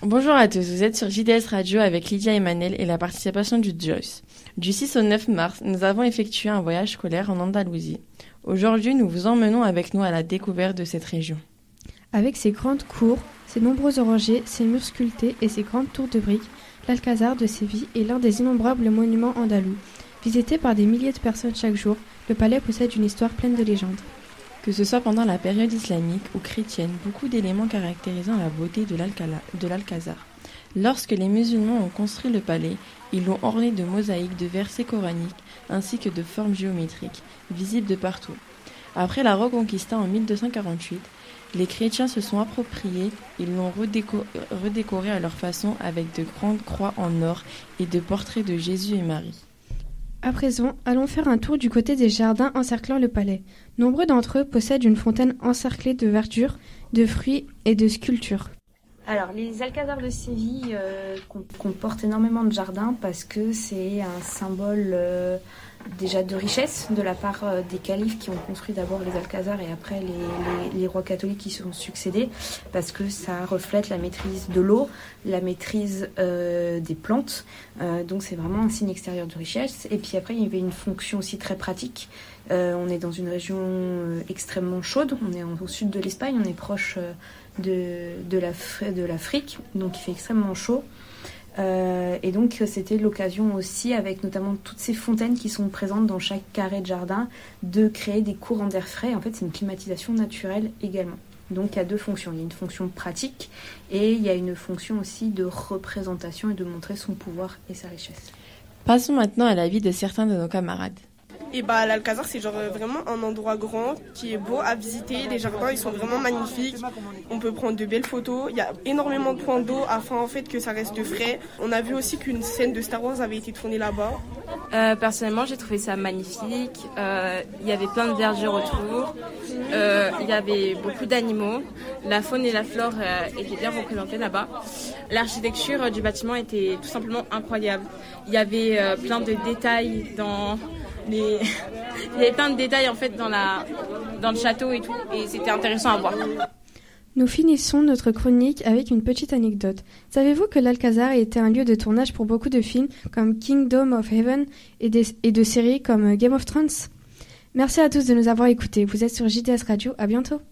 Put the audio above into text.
Bonjour à tous, vous êtes sur JDS Radio avec Lydia et Manel et la participation du Joyce. Du 6 au 9 mars, nous avons effectué un voyage scolaire en Andalousie. Aujourd'hui, nous vous emmenons avec nous à la découverte de cette région. Avec ses grandes cours, ses nombreux orangers, ses murs sculptés et ses grandes tours de briques, l'Alcazar de Séville est l'un des innombrables monuments andalous. Visité par des milliers de personnes chaque jour, le palais possède une histoire pleine de légendes. Que ce soit pendant la période islamique ou chrétienne, beaucoup d'éléments caractérisant la beauté de l'Alcazar. Lorsque les musulmans ont construit le palais, ils l'ont orné de mosaïques de versets coraniques ainsi que de formes géométriques, visibles de partout. Après la Reconquista en 1248, les chrétiens se sont appropriés, ils l'ont redécoré à leur façon avec de grandes croix en or et de portraits de Jésus et Marie. À présent, allons faire un tour du côté des jardins encerclant le palais. Nombreux d'entre eux possèdent une fontaine encerclée de verdure, de fruits et de sculptures. Alors, les Alcazars de Séville comportent énormément de jardins parce que c'est un symbole déjà de richesse de la part des califes qui ont construit d'abord les Alcazars et après les rois catholiques qui se sont succédés, parce que ça reflète la maîtrise de l'eau, la maîtrise des plantes, donc c'est vraiment un signe extérieur de richesse. Et puis après il y avait une fonction aussi très pratique. On est dans une région extrêmement chaude, on est au sud de l'Espagne, on est proche de l'Afrique, donc il fait extrêmement chaud. Et donc c'était l'occasion aussi, avec notamment toutes ces fontaines qui sont présentes dans chaque carré de jardin, de créer des courants d'air frais. En fait, c'est une climatisation naturelle également. Donc il y a deux fonctions. Il y a une fonction pratique et il y a une fonction aussi de représentation et de montrer son pouvoir et sa richesse. Passons maintenant à la vie de certains de nos camarades. Et l'Alcazar, c'est vraiment un endroit grand qui est beau à visiter. Les jardins, ils sont vraiment magnifiques. On peut prendre de belles photos. Il y a énormément de points d'eau afin en fait que ça reste frais. On a vu aussi qu'une scène de Star Wars avait été tournée là-bas. Personnellement, j'ai trouvé ça magnifique. Il y avait plein de verdure autour. Il y avait beaucoup d'animaux. La faune et la flore étaient bien représentées là-bas. L'architecture du bâtiment était tout simplement incroyable. Il y avait plein de détails il y avait plein de détails en fait dans le château et tout, et c'était intéressant à voir. Nous finissons notre chronique avec une petite anecdote. Savez-vous que l'Alcazar a été un lieu de tournage pour beaucoup de films comme Kingdom of Heaven et de séries comme Game of Thrones ? Merci à tous de nous avoir écoutés. Vous êtes sur JDS Radio, à bientôt.